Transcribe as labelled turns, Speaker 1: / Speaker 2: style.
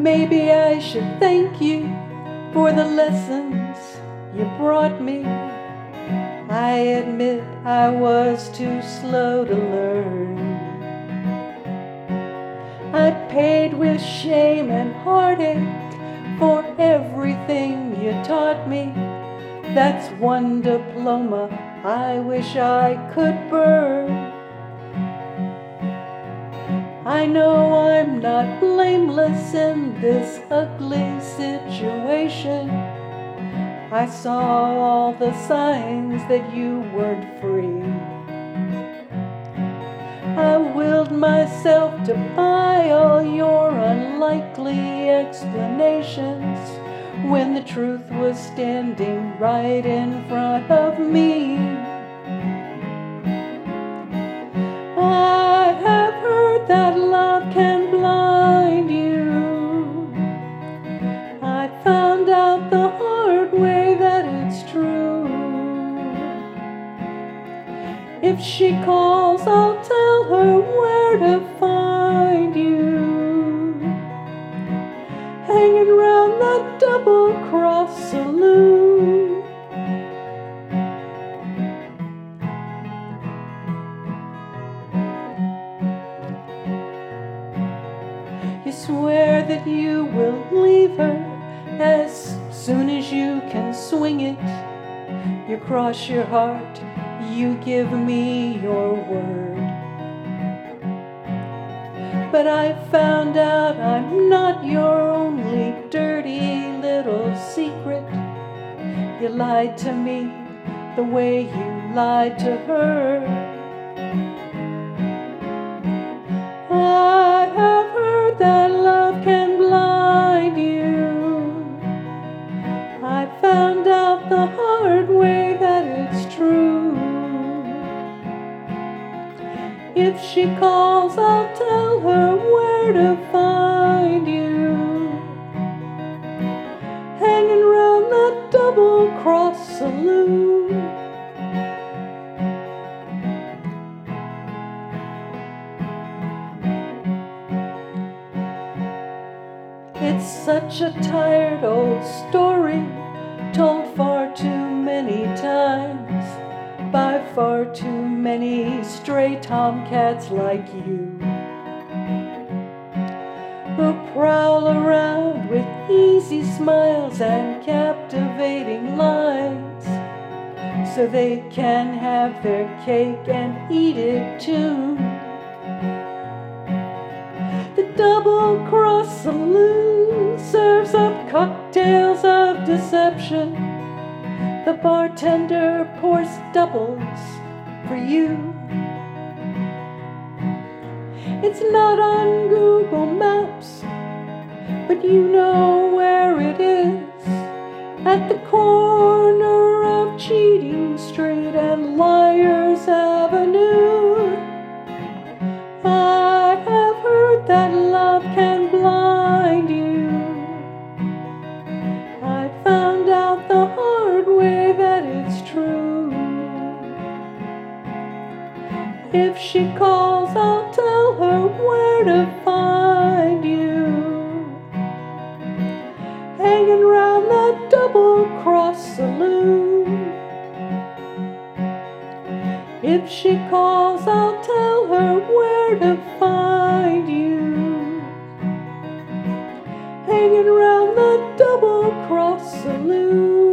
Speaker 1: Maybe I should thank you for the lessons you brought me. I admit I was too slow to learn. I paid with shame and heartache for everything you taught me. That's one diploma I wish I could burn. I know I'm not blameless in this ugly situation. I saw all the signs that you weren't free. I willed myself to buy all your unlikely explanations when the truth was standing right in front of me. I have heard that love can blind you. I found out the hard way that it's true. If she calls, I'll tell her where to find you. Hanging round the double-cross saloon. You swear that you will leave her as soon as you can swing it. You cross your heart, you give me your word. But I found out I'm not your only dirty little secret. You lied to me the way you lied to her. I have heard that love can blind you. I found out the hard way that it's true. If she calls, I'll tell her where to find you. Hanging round that double-cross saloon. It's such a tired old story, told far too many times by far too many stray tomcats like you, who prowl around with easy smiles and captivating lines, so they can have their cake and eat it too. The double-cross saloon serves up cocktails of deception. The bartender pours doubles for you. It's not on Google Maps, but you know where it is. At the corner of Cheating Street and Liars Avenue. I have heard that love can blind you. I found out the hard way that it's true. If she calls, I'll tell her where to find you. Hanging round that double-cross saloon. If she calls, I'll tell her where to find you. Hanging round that double-cross saloon.